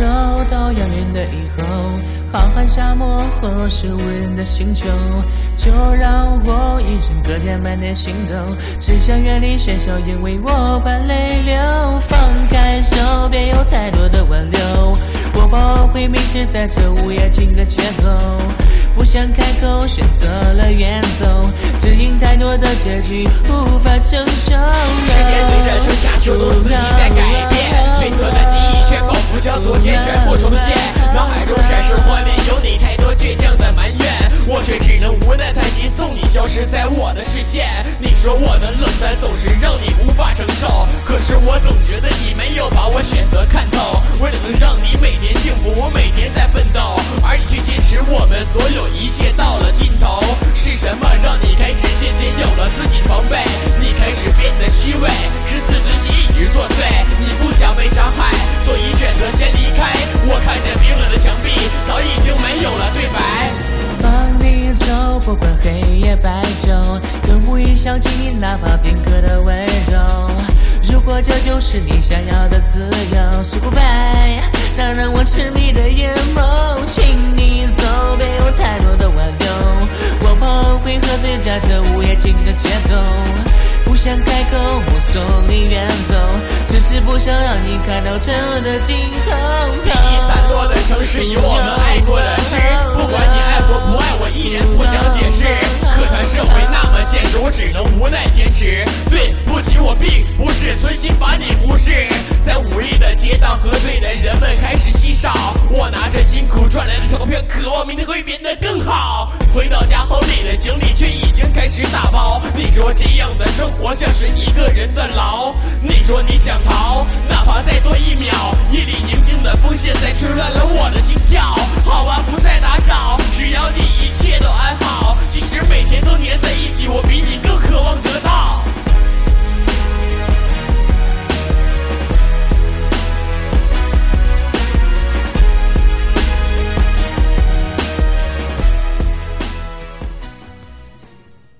走到遥远的以后，浩瀚沙漠或是无人的星球，就让我一人搁浅满点心动，只想远离喧嚣，因为我怕泪流。放开手，别有太多的挽留，我怕会迷失在这午夜情的缺口，不想开口，选择了远走，只因太多的结局无法承受。 时间随着春夏秋冬四季在改变，褪色的记忆却仿佛将昨天全部重现，脑海中闪烁画面，有你太多倔强的埋怨，我却只能无奈叹息，送你消失在我的视线。你说我的冷淡总是让你无法承受，可是我总觉得你没有把我选择看透。为了能让你每天幸福，我每天在奋斗，而你却坚持我们所有一切到了尽头。是什么让你开始渐渐有了自己防备？你开始变得虚伪，是自尊心一直作祟。你不想被伤害，所以选择先离开。我看着冰冷的墙壁，早已经没有了对白。 放你走，不管黑夜白昼，更不会想起你哪怕片刻的温柔。如果这就是你想要的自由，是goodbye，那让我痴迷的眼眸。请你走，别有太多的挽留，我怕会喝醉在这午夜情的缺口，不想开口，目送你远走，只是不想让你看到真的尽头。 记忆散落的城市，有我们爱过的事，不管你爱我不爱我，依然不想解释。可谈社会那么现实，我只能无奈坚持。对不起，我并不是存心把你忽视。在午夜的街道，喝醉的人们开始稀少，我拿着辛苦赚来的钞票，渴望明天会变得更好。回到家后，你的行李却已经开始打包。你说这样的生活像是一个人的牢，你说你想逃，哪怕再多一秒。夜里宁静的风现在吹乱了我的心跳，好吧，不再打扰，